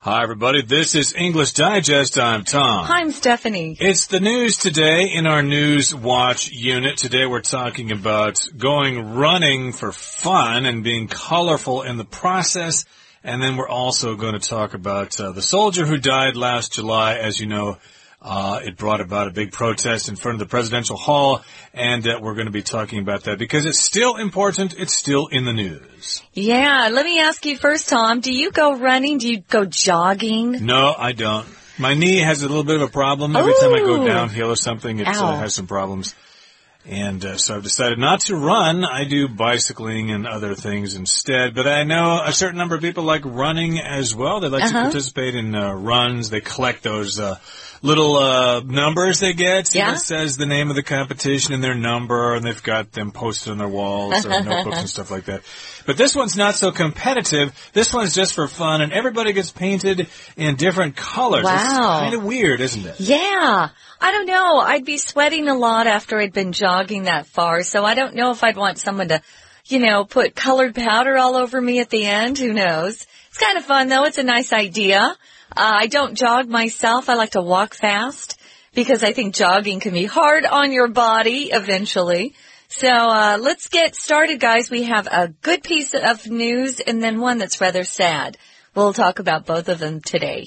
Hi, everybody. This is English Digest. I'm Tom. Hi, I'm Stephanie. It's the news today in our News Watch unit. Today we're talking about going running for fun and being colorful in the process. And then we're also going to talk about the soldier who died last July. As you know, it brought about a big protest in front of the presidential hall, and we're going to be talking about that because it's still important. It's still in the news. Yeah, let me ask you first, Tom. Do you go running? Do you go jogging? No, I don't. My knee has a little bit of a problem. Every time I go downhill or something, it has some problems. And so I've decided not to run. I do bicycling and other things instead. But I know a certain number of people like running as well. They like to participate in runs. They collect those little numbers they get that says the name of the competition and their number, and they've got them posted on their walls or notebooks and stuff like that. But this one's not so competitive. This one's just for fun, and everybody gets painted in different colors. Wow. It's kind of weird, isn't it? Yeah. I don't know. I'd be sweating a lot after I'd been jogging that far, so I don't know if I'd want someone to, put colored powder all over me at the end. Who knows? It's kind of fun, though. It's a nice idea. I don't jog myself. I like to walk fast because I think jogging can be hard on your body eventually. So let's get started, guys. We have a good piece of news and then one that's rather sad. We'll talk about both of them today.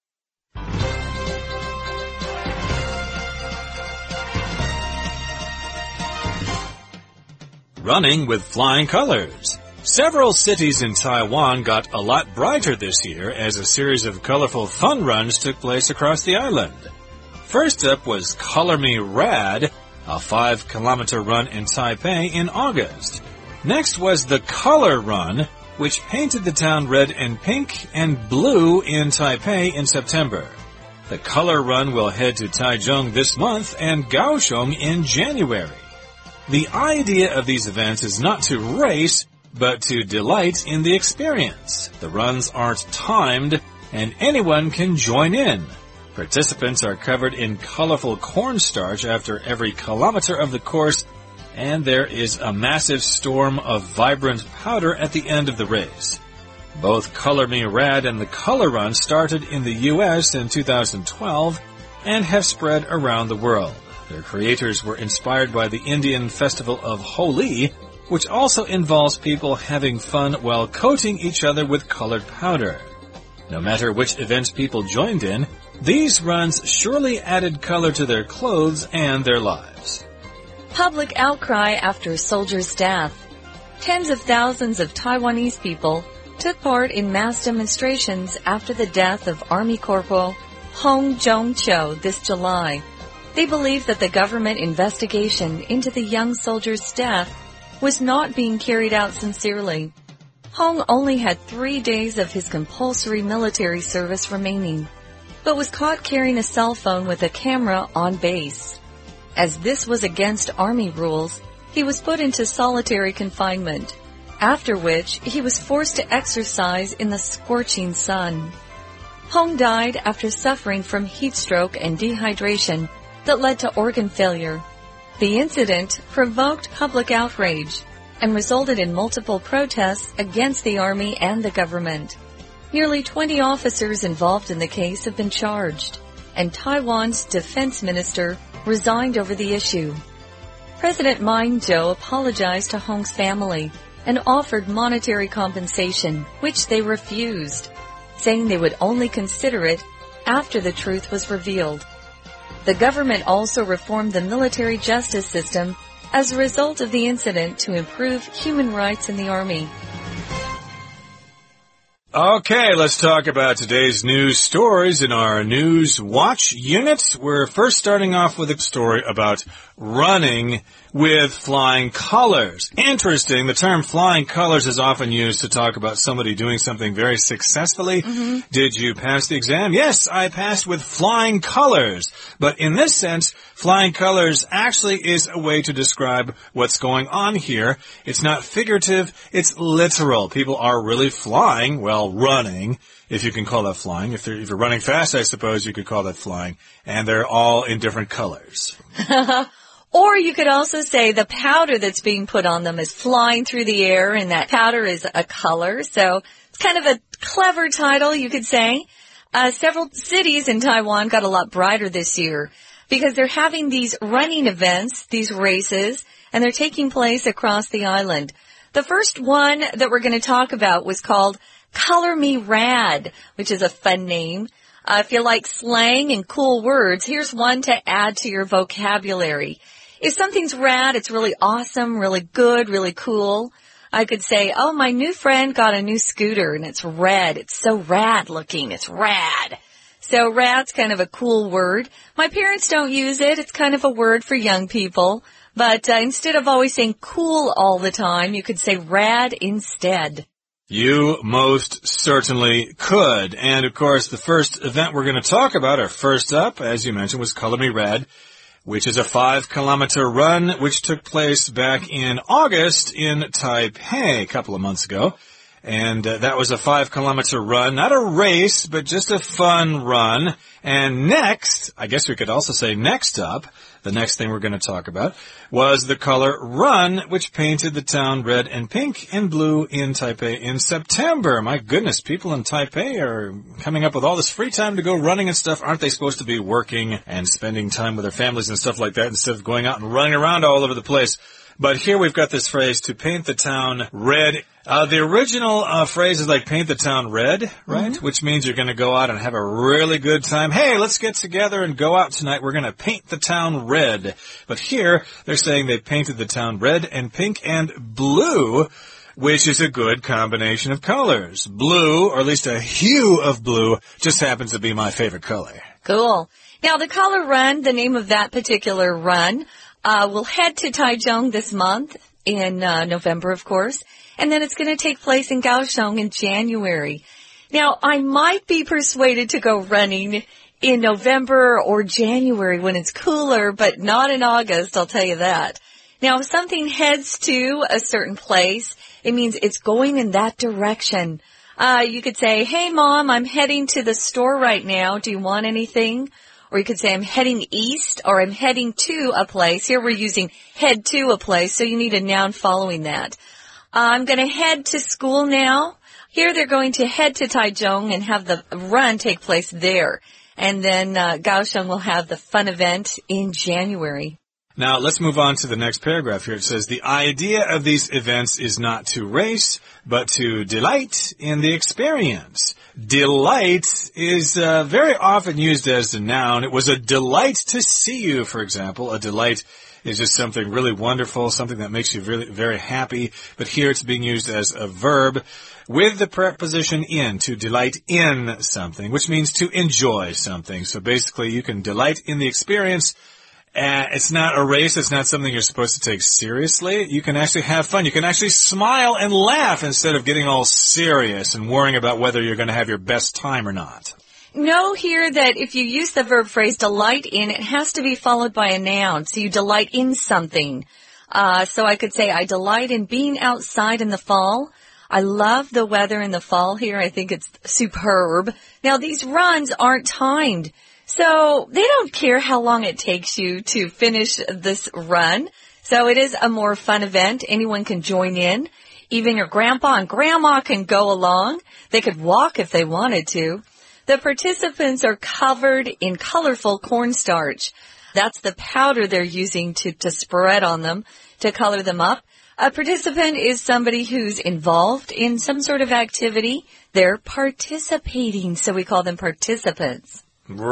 Running with flying colors. Several cities in Taiwan got a lot brighter this year as a series of colorful fun runs took place across the island. First up was Color Me Rad, a 5-kilometer run in Taipei in August. Next was the Color Run, which painted the town red and pink and blue in Taipei in September. The Color Run will head to Taichung this month and Kaohsiung in January. The idea of these events is not to race, but to delight in the experience. The runs aren't timed, and anyone can join in. Participants are covered in colorful cornstarch after every kilometer of the course, and there is a massive storm of vibrant powder at the end of the race. Both Color Me Rad and the Color Run started in the U.S. in 2012 and have spread around the world. Their creators were inspired by the Indian festival of Holi, which also involves people having fun while coating each other with colored powder. No matter which events people joined in, these runs surely added color to their clothes and their lives. Public outcry after soldier's death. Tens of thousands of Taiwanese people took part in mass demonstrations after the death of Army Corporal Hong Jong-cho this July. They believe that the government investigation into the young soldier's death was not being carried out sincerely. Hong only had 3 days of his compulsory military service remaining, but was caught carrying a cell phone with a camera on base. As this was against Army rules, he was put into solitary confinement, after which he was forced to exercise in the scorching sun. Hong died after suffering from heat stroke and dehydration that led to organ failure. The incident provoked public outrage and resulted in multiple protests against the Army and the government. Nearly 20 officers involved in the case have been charged, and Taiwan's defense minister resigned over the issue. President Ma Ying-jeou apologized to Hong's family and offered monetary compensation, which they refused, saying they would only consider it after the truth was revealed. The government also reformed the military justice system as a result of the incident to improve human rights in the Army. Okay, let's talk about today's news stories in our News Watch unit. We're first starting off with a story about running with flying colors. Interesting, the term flying colors is often used to talk about somebody doing something very successfully. Did you pass the exam? Yes, I passed with flying colors. But in this sense, flying colors actually is a way to describe what's going on here. It's not figurative, it's literal. People are really flying, well, running, if you can call that flying. If you're running fast, I suppose you could call that flying. And they're all in different colors. Or you could also say the powder that's being put on them is flying through the air, and that powder is a color. So kind of a clever title, you could say. Several cities in Taiwan got a lot brighter this year because they're having these running events, these races, and they're taking place across the island. The first one that we're going to talk about was called Color Me Rad, which is a fun name. If you like slang and cool words, here's one to add to your vocabulary. If something's rad, it's really awesome, really good, really cool. I could say, oh, my new friend got a new scooter and it's red. It's so rad looking. It's rad. So rad's kind of a cool word. My parents don't use it. It's kind of a word for young people. But instead of always saying cool all the time, you could say rad instead. You most certainly could. And, of course, the first event we're going to talk about, or first up, as you mentioned, was Color Me Rad, which is a 5-kilometer run which took place back in August in Taipei a couple of months ago. And that was a 5-kilometer run, not a race, but just a fun run. And next, I guess we could also say next up, the next thing we're going to talk about, was the Color Run, which painted the town red and pink and blue in Taipei in September. My goodness, people in Taipei are coming up with all this free time to go running and stuff. Aren't they supposed to be working and spending time with their families and stuff like that instead of going out and running around all over the place? But here we've got this phrase, to paint the town red. The original phrase is like paint the town red, right? Mm-hmm. Which means you're going to go out and have a really good time. Hey, let's get together and go out tonight. We're going to paint the town red. But here they're saying they painted the town red and pink and blue, which is a good combination of colors. Blue, or at least a hue of blue, just happens to be my favorite color. Cool. Now, the Color Run, the name of that particular run, we'll head to Taichung this month in November, of course, and then it's going to take place in Kaohsiung in January. Now, I might be persuaded to go running in November or January when it's cooler, but not in August, I'll tell you that. Now, if something heads to a certain place, it means it's going in that direction. You could say, hey, Mom, I'm heading to the store right now. Do you want anything? Or you could say, I'm heading east, or I'm heading to a place. Here we're using head to a place, so you need a noun following that. I'm going to head to school now. Here they're going to head to Taichung and have the run take place there. And then Kaohsiung will have the fun event in January. Now, let's move on to the next paragraph here. It says, the idea of these events is not to race, but to delight in the experience. Delight is very often used as a noun. It was a delight to see you, for example. A delight is just something really wonderful, something that makes you really very happy. But here it's being used as a verb with the preposition in, to delight in something, which means to enjoy something. So basically, you can delight in the experience. It's not a race. It's not something you're supposed to take seriously. You can actually have fun. You can actually smile and laugh instead of getting all serious and worrying about whether you're going to have your best time or not. Know here that if you use the verb phrase delight in, it has to be followed by a noun. So you delight in something. So I could say, I delight in being outside in the fall. I love the weather in the fall here. I think it's superb. Now, these runs aren't timed. So they don't care how long it takes you to finish this run. So it is a more fun event. Anyone can join in. Even your grandpa and grandma can go along. They could walk if they wanted to. The participants are covered in colorful cornstarch. That's the powder they're using to spread on them to color them up. A participant is somebody who's involved in some sort of activity. They're participating, so we call them participants.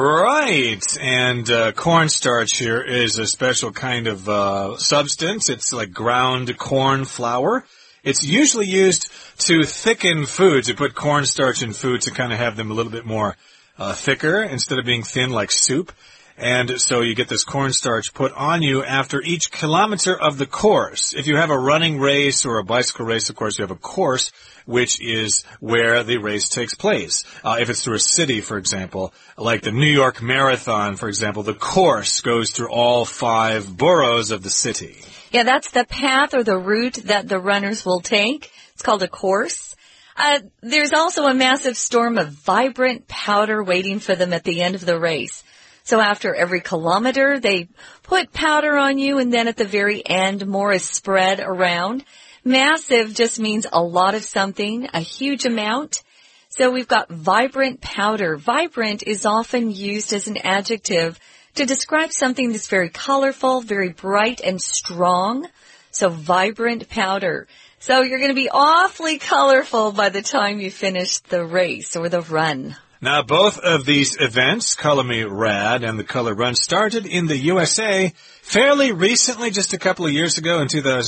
Right, and cornstarch here is a special kind of substance. It's like ground corn flour. It's usually used to thicken foods. You put cornstarch in food to kind of have them a little bit more thicker instead of being thin like soup. And so you get this cornstarch put on you after each kilometer of the course. If you have a running race or a bicycle race, of course, you have a course, which is where the race takes place. If it's through a city, for example, like the New York Marathon, for example, the course goes through all 5 boroughs of the city. Yeah, that's the path or the route that the runners will take. It's called a course. There's also a massive storm of vibrant powder waiting for them at the end of the race. So after every kilometer, they put powder on you, and then at the very end, more is spread around. Massive just means a lot of something, a huge amount. So we've got vibrant powder. Vibrant is often used as an adjective to describe something that's very colorful, very bright and strong. So vibrant powder. So you're going to be awfully colorful by the time you finish the race or the run. Now, both of these events, Color Me Rad and the Color Run, started in the USA fairly recently, just a couple of years ago in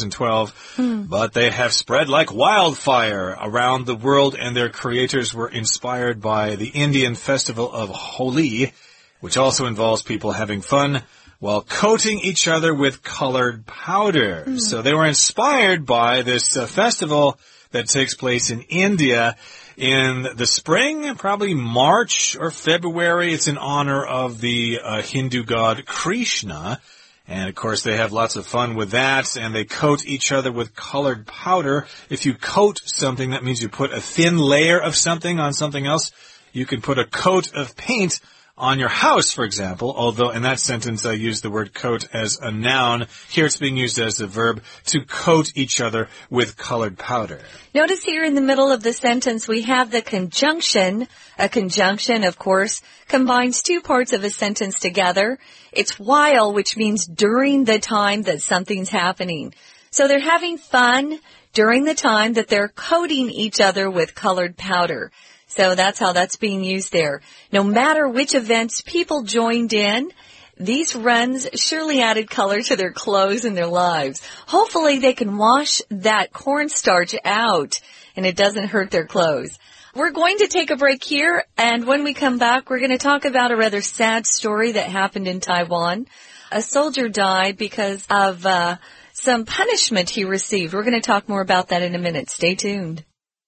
2012. But they have spread like wildfire around the world, and their creators were inspired by the Indian festival of Holi, which also involves people having fun while coating each other with colored powder. So they were inspired by this festival that takes place in India in the spring, probably March or February. It's in honor of the Hindu god Krishna. And, of course, they have lots of fun with that, and they coat each other with colored powder. If you coat something, that means you put a thin layer of something on something else. You can put a coat of paint on your house, for example, although in that sentence I used the word coat as a noun. Here it's being used as a verb, to coat each other with colored powder. Notice here in the middle of the sentence we have the conjunction. A conjunction, of course, combines two parts of a sentence together. It's while, which means during the time that something's happening. So they're having fun during the time that they're coating each other with colored powder. So that's how that's being used there. No matter which events people joined in, these runs surely added color to their clothes and their lives. Hopefully they can wash that cornstarch out and it doesn't hurt their clothes. We're going to take a break here, and when we come back, we're going to talk about a rather sad story that happened in Taiwan. A soldier died because of some punishment he received. We're going to talk more about that in a minute. Stay tuned.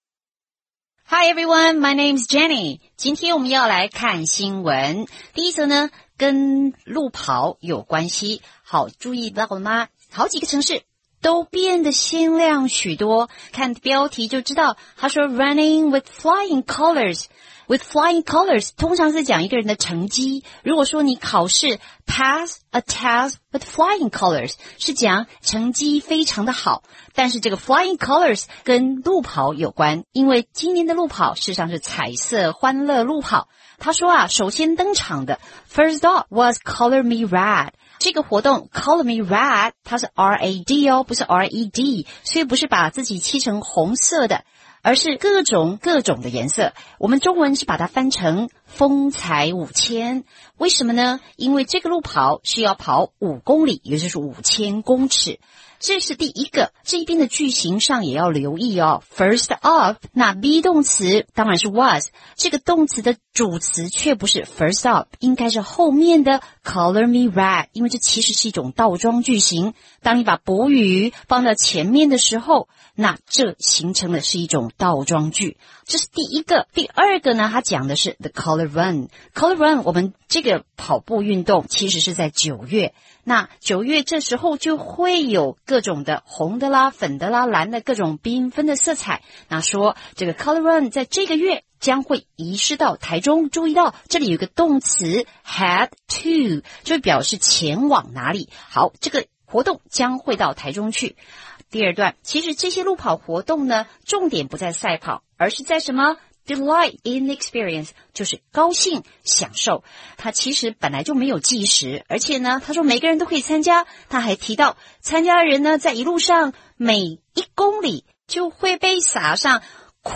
Hi everyone, my name's Jenny. 今天我们要来看新闻。第一则呢，跟路跑有关系。好，注意到了吗？好几个城市都变得鲜亮许多。看标题就知道，他说 running with flying colors。With flying colors 通常是讲一个人的成绩。如果说你考试 pass a test with flying colors 是讲成绩非常的好。但是这个 flying colors 跟路跑有关，因为今年的路跑事实上是彩色欢乐路跑。他说啊，首先登场的 first up was Color Me Rad。这个活动 Color Me Rad 它是 R-A-D 哦，不是 R-E-D， 所以不是把自己漆成红色的，而是各种的颜色。我们中文是把它翻成风采5000。为什么呢？因为这个路跑是要跑5公里，也就是5000公尺。这是第一个，这边的句型上也要留意哦。First up， 那 be 动词当然是 was， 这个动词的主词却不是 first up， 应该是后面的 color me red， 因为这其实是一种倒装句型。当你把补语放到前面的时候，那这形成的是一种倒装句。这是第一个。第二个呢，它讲的是 the color run。color run 我们这个跑步运动其实是在9月。那9月这时候就会有各种的红的啦、粉的啦、蓝的各种缤纷的色彩。那说这个 color run 在这个月将会移师到台中。注意到这里有个动词 head to， 就表示前往哪里。好，这个活动将会到台中去。第二段，其实这些路跑活动呢，重点不在赛跑，而是在什么？Delight in experience 就是高兴享受。他其实本来就没有计时，而且呢他说每个人都可以参加。他还提到参加的人呢在一路上每1公里就会被撒上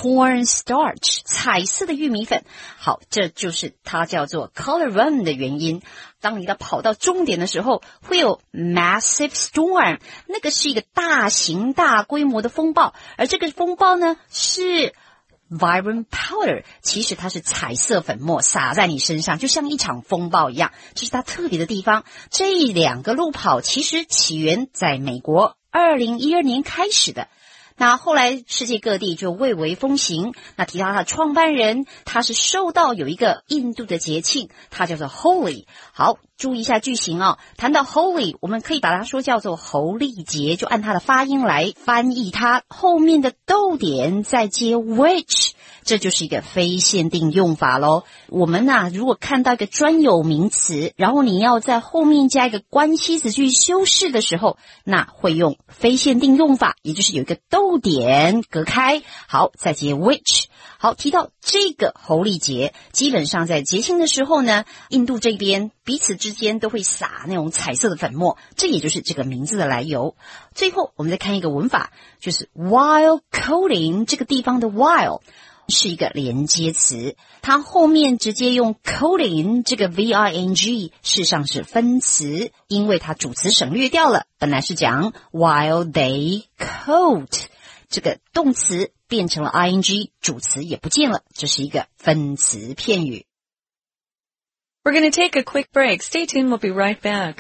cornstarch 彩色的玉米粉。好，这就是它叫做 color run 的原因。当你要跑到终点的时候会有 massive storm， 那个是一个大型大规模的风暴，而这个风暴呢是vibrant powder， 其实它是彩色粉末洒在你身上，就像一场风暴一样，这是它特别的地方。这2个路跑其实起源在美国，2012年开始的。那后来世界各地就蔚为风行。那提到他的创办人，他是受到有一个印度的节庆，它叫做 Holi。好，注意一下句型哦。谈到 Holi， 我们可以把它说叫做猴历节，就按它的发音来翻译它。后面的逗点再接 which， 这就是一个非限定用法咯。我们如果看到一个专有名词，然后你要在后面加一个关系词去修饰的时候，那会用非限定用法，也就是有一个逗点隔开，好，再接 which。好，提到这个猴历节，基本上在节庆的时候呢，印度这边彼此之间都会撒那种彩色的粉末，这也就是这个名字的来由。最后我们再看一个文法，就是 while coding， 这个地方的 while是一个连接词，它后面直接用 coding 这个 V-I-N-G， 事实上是分词，因为它主词省略掉了，本来是讲 while they code， 这个动词变成了 ing， 主词也不见了，这是一个分词片语。 We're going to take a quick break. Stay tuned, we'll be right back.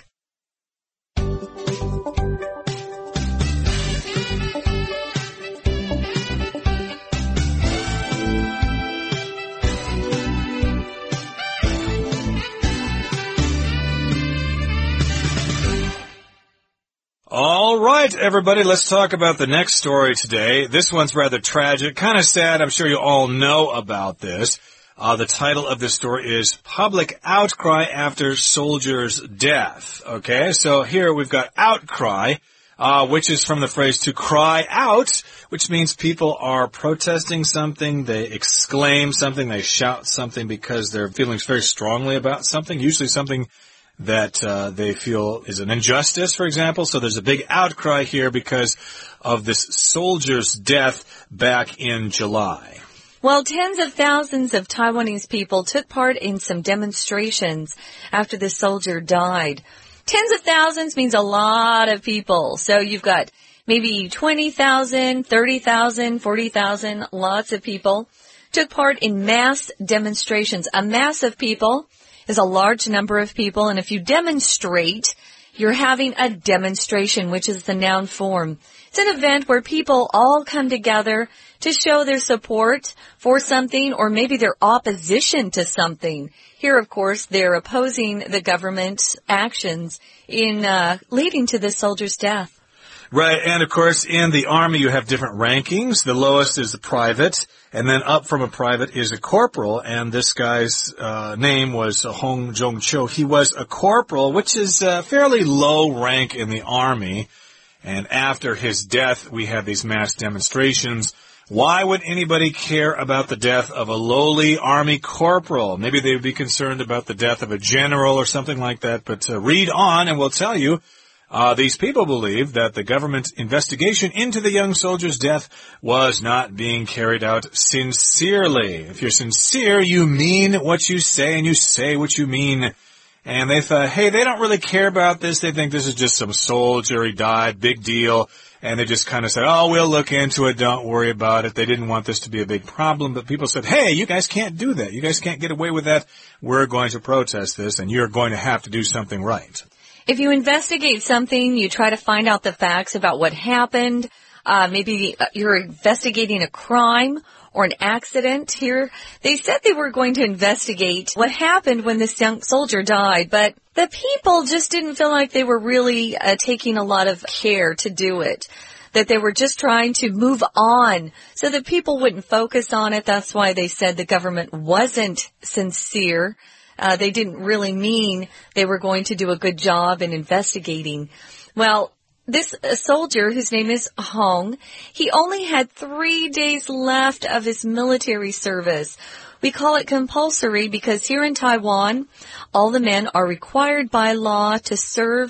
All right, everybody, let's talk about the next story today. This one's rather tragic, kind of sad. I'm sure you all know about this. The title of this story is Public Outcry After Soldier's Death. Okay, so here we've got outcry, which is from the phrase to cry out, which means people are protesting something, they exclaim something, they shout something because they're feeling very strongly about something, usually something that they feel is an injustice, for example. So there's a big outcry here because of this soldier's death back in July. Well, tens of thousands of Taiwanese people took part in some demonstrations after the soldier died. Tens of thousands means a lot of people. So you've got maybe 20,000, 30,000, 40,000, lots of people took part in mass demonstrations. A mass of people is a large number of people, and if you demonstrate, you're having a demonstration, which is the noun form. It's an event where people all come together to show their support for something or maybe their opposition to something. Here, of course, they're opposing the government's actions in leading to this soldier's death. Right, and of course, in the Army you have different rankings. The lowest is the private, and then up from a private is a corporal, and this guy's name was Hong Jong-cho. He was a corporal, which is a fairly low rank in the Army, and after his death we have these mass demonstrations. Why would anybody care about the death of a lowly Army corporal? Maybe they would be concerned about the death of a general or something like that, but read on and we'll tell you. These people believe that the government investigation into the young soldier's death was not being carried out sincerely. If you're sincere, you mean what you say and you say what you mean. And they thought, hey, they don't really care about this. They think this is just some soldier. He died. Big deal. And they just kind of said, oh, we'll look into it. Don't worry about it. They didn't want this to be a big problem. But people said, hey, you guys can't do that. You guys can't get away with that. We're going to protest this, and you're going to have to do something right. If you investigate something, you try to find out the facts about what happened. Maybe you're investigating a crime or an accident. Here, they said they were going to investigate what happened when this young soldier died, but the people just didn't feel like they were really taking a lot of care to do it, that they were just trying to move on so that people wouldn't focus on it. That's why they said the government wasn't sincere. They didn't really mean they were going to do a good job in investigating. Well, this soldier, whose name is Hong, he only had 3 days left of his military service. We call it compulsory because here in Taiwan, all the men are required by law to serve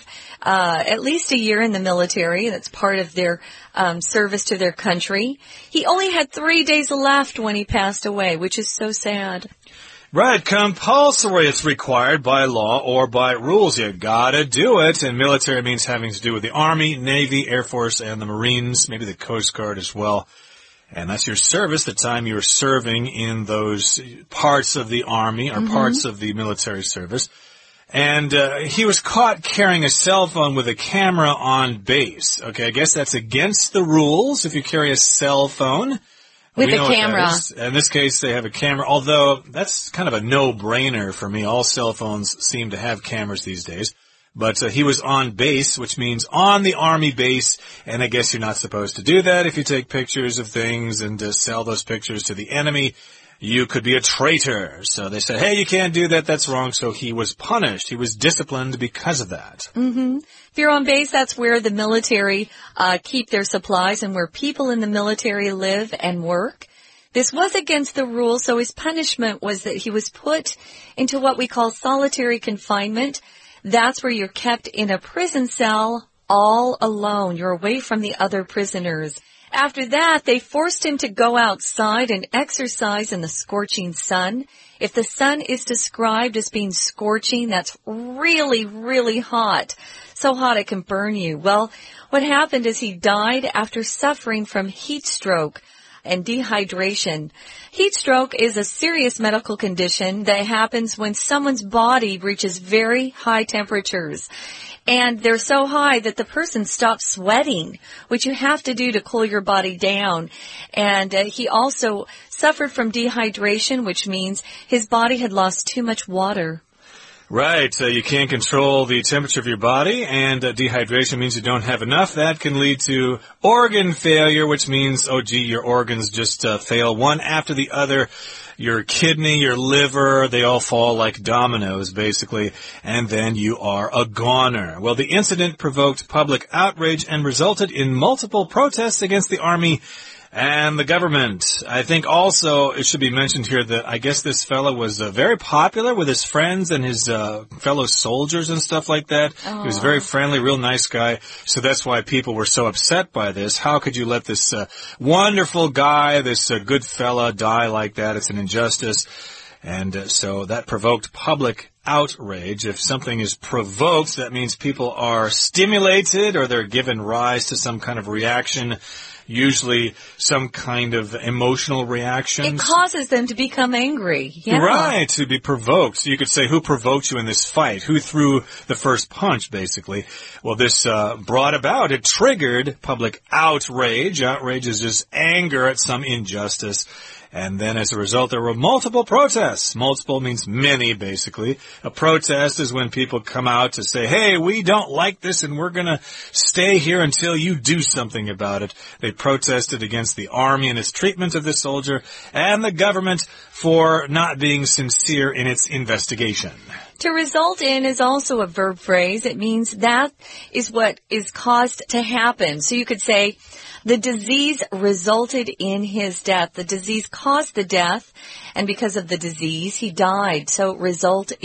at least a year in the military. That's part of their service to their country. He only had 3 days left when he passed away, which is so sad. Right, compulsory. It's required by law or by rules. You gotta do it. And military means having to do with the Army, Navy, Air Force, and the Marines, maybe the Coast Guard as well. And that's your service, the time you're serving in those parts of the Army or parts of the military service. And he was caught carrying a cell phone with a camera on base. Okay, I guess that's against the rules if you carry a cell phone. With a camera. In this case, they have a camera, although that's kind of a no-brainer for me. All cell phones seem to have cameras these days. But he was on base, which means on the army base, and I guess you're not supposed to do that if you take pictures of things and sell those pictures to the enemy. You could be a traitor. So they said, hey, you can't do that. That's wrong. So he was punished. He was disciplined because of that. Mm-hmm. If you're on base, that's where the military keep their supplies and where people in the military live and work. This was against the rules, so his punishment was that he was put into what we call solitary confinement. That's where you're kept in a prison cell all alone. You're away from the other prisoners. After that, they forced him to go outside and exercise in the scorching sun. If the sun is described as being scorching, that's really, really hot. So hot it can burn you. Well, what happened is he died after suffering from heat stroke and dehydration. Heat stroke is a serious medical condition that happens when someone's body reaches very high temperatures. And they're so high that the person stops sweating, which you have to do to cool your body down. And he also suffered from dehydration, which means his body had lost too much water. Right. You can't control the temperature of your body, and dehydration means you don't have enough. That can lead to organ failure, which means, oh, gee, your organs just fail one after the other. Your kidney, your liver, they all fall like dominoes, basically, and then you are a goner. Well, the incident provoked public outrage and resulted in multiple protests against the army and the government. I think also it should be mentioned here that I guess this fellow was very popular with his friends and his fellow soldiers and stuff like that. He was very friendly, real nice guy. So that's why people were so upset by this. How could you let this wonderful guy, this good fella, die like that? It's an injustice. And so that provoked public outrage. If something is provoked, that means people are stimulated or they're given rise to some kind of reaction. Usually some kind of emotional reaction. It causes them to become angry. Yeah. Right, to be provoked. So you could say, who provoked you in this fight? Who threw the first punch, basically? Well, this brought about, it triggered public outrage. Outrage is just anger at some injustice. And then as a result, there were multiple protests. Multiple means many, basically. A protest is when people come out to say, hey, we don't like this and we're going to stay here until you do something about it. They protested against the army and its treatment of the soldier and the government for not being sincere in its investigation. To result in is also a verb phrase. It means that is what is caused to happen. So you could say, the disease resulted in his death. The disease caused the death, and because of the disease, he died. So resulted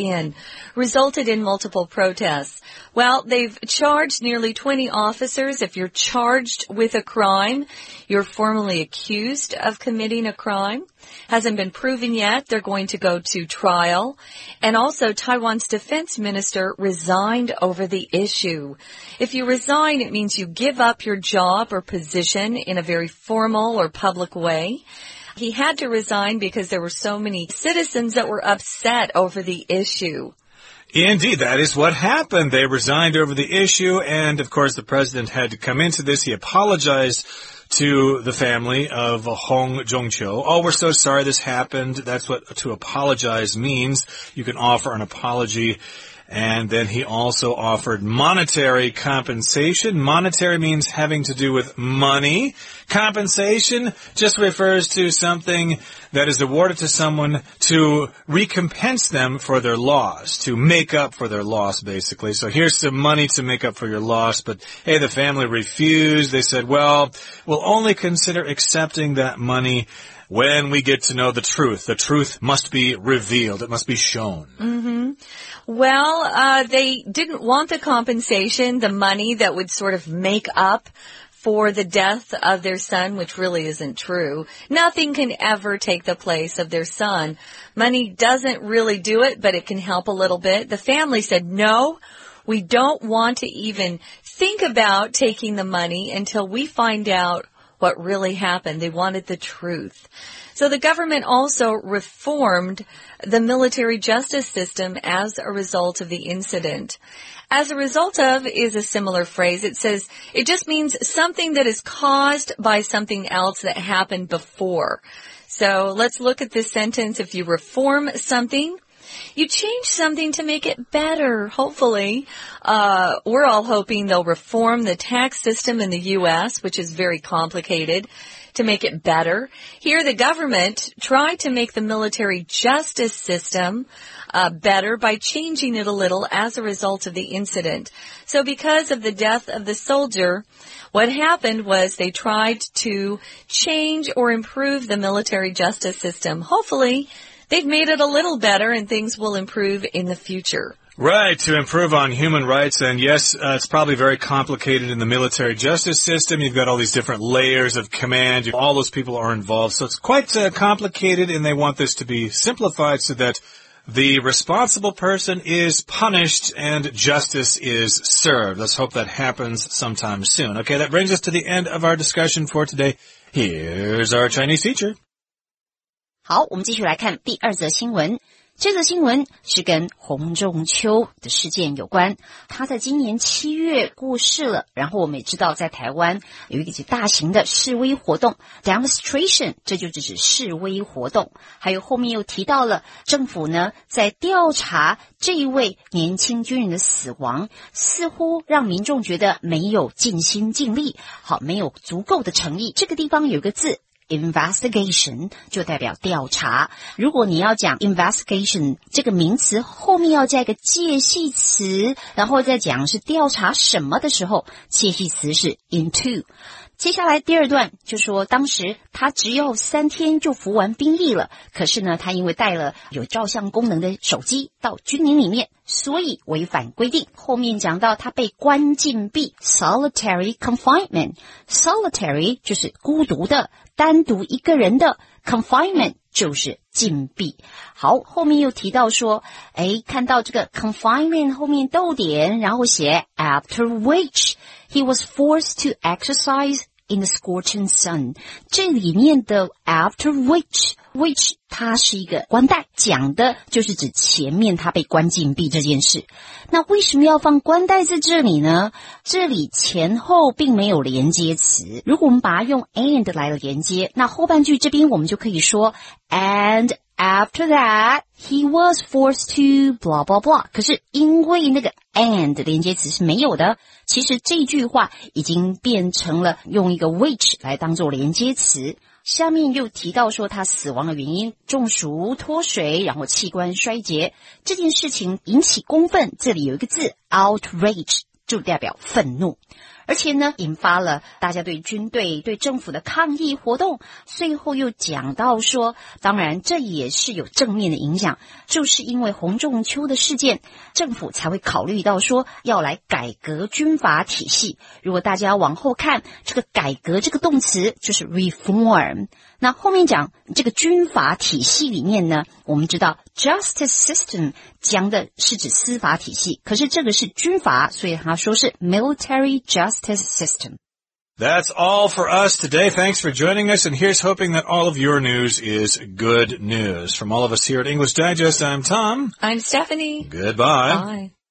in multiple protests. Well, they've charged nearly 20 officers. If you're charged with a crime, you're formally accused of committing a crime. Hasn't been proven yet. They're going to go to trial. And also, Taiwan's defense minister resigned over the issue. If you resign, it means you give up your job or position in a very formal or public way. He had to resign because there were so many citizens that were upset over the issue. Indeed, that is what happened. They resigned over the issue, and of course the president had to come into this. He apologized to the family of Hong Zhongqiu. Oh, we're so sorry this happened. That's what to apologize means. You can offer an apology. And then he also offered monetary compensation. Monetary means having to do with money. Compensation just refers to something that is awarded to someone to recompense them for their loss, to make up for their loss, basically. So here's some money to make up for your loss. But, hey, the family refused. They said, well, we'll only consider accepting that money when we get to know the truth. The truth must be revealed. It must be shown. Mm-hmm. Well, they didn't want the compensation, the money that would sort of make up for the death of their son, which really isn't true. Nothing can ever take the place of their son. Money doesn't really do it, but it can help a little bit. The family said, no, we don't want to even think about taking the money until we find out what really happened. They wanted the truth. So the government also reformed the military justice system as a result of the incident. As a result of is a similar phrase. It says, it just means something that is caused by something else that happened before. So let's look at this sentence. If you reform something, You change something to make it better, hopefully. We're all hoping they'll reform the tax system in the U.S., which is very complicated, to make it better. Here, the government tried to make the military justice system better by changing it a little as a result of the incident. So because of the death of the soldier, what happened was they tried to change or improve the military justice system. Hopefully, they've made it a little better and things will improve in the future. Right, to improve on human rights, and yes, it's probably very complicated in the military justice system. You've got all these different layers of command. All those people are involved, so it's quite complicated, and they want this to be simplified so that the responsible person is punished and justice is served. Let's hope that happens sometime soon. Okay, that brings us to the end of our discussion for today. Here's our Chinese teacher. 好，我们继续来看第二则新闻。这则新闻是跟洪仲丘的事件有关，他在今年7月过世了。然后我们也知道，在台湾有一个大型的示威活动 demonstration， 这就指示威活动。还有后面又提到了政府呢在调查这一位年轻军人的死亡，似乎让民众觉得没有尽心尽力，好，没有足够的诚意。这个地方有个字investigation 就代表调查。如果你要讲 investigation 这个名词后面要加一个介系词，然后再讲是调查什么的时候，介系词是 into。接下来第二段就说，当时他只有3天就服完兵役了，可是呢，他因为带了有照相功能的手机到军营里面，所以违反规定。后面讲到他被关禁闭 solitary confinement， solitary 就是孤独的、单独一个人的， confinement 就是禁闭。好，后面又提到说，看到这个 confinement 后面逗点，然后写 after which he was forced to exercise in the scorching sun， 这里面的 after which 它是一个关带，讲的就是指前面他被关禁闭这件事。那为什么要放关带在这里呢？这里前后并没有连接词，如果我们把它用 and 来连接，那后半句这边我们就可以说 and after that he was forced to blah blah blah， 可是因为那个 and 连接词是没有的，其实这句话已经变成了用一个 which 来当做连接词。下面又提到说他死亡的原因，中暑、脱水，然后器官衰竭，这件事情引起公愤，这里有一个字 outrage 就代表愤怒。而且呢，引发了大家对军队、对政府的抗议活动。最后又讲到说，当然这也是有正面的影响，就是因为洪仲丘的事件，政府才会考虑到说要来改革军阀体系。如果大家往后看，这个改革这个动词就是 reform。那后面讲这个军阀体系里面呢，我们知道 justice system 讲的是指司法体系，可是这个是军阀，所以他说是 military justice system。 That's all for us today. Thanks for joining us, and here's hoping that all of your news is good news. From all of us here at English Digest, I'm Tom. I'm Stephanie. Goodbye. Bye.